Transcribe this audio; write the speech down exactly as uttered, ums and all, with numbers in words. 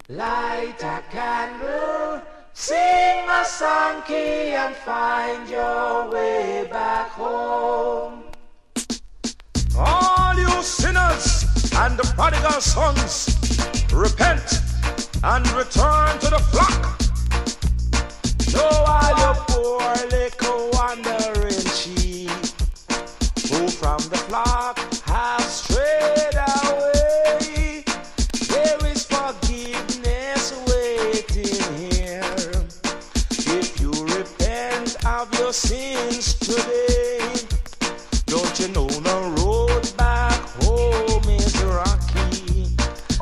Light a candle, sing a song key and find your way back home. All you sinners and the prodigal sons, repent and return to the flock. So all you poor little wandering sheep, who from the flock have strayed away, there is forgiveness waiting here. If you repent of your sins today,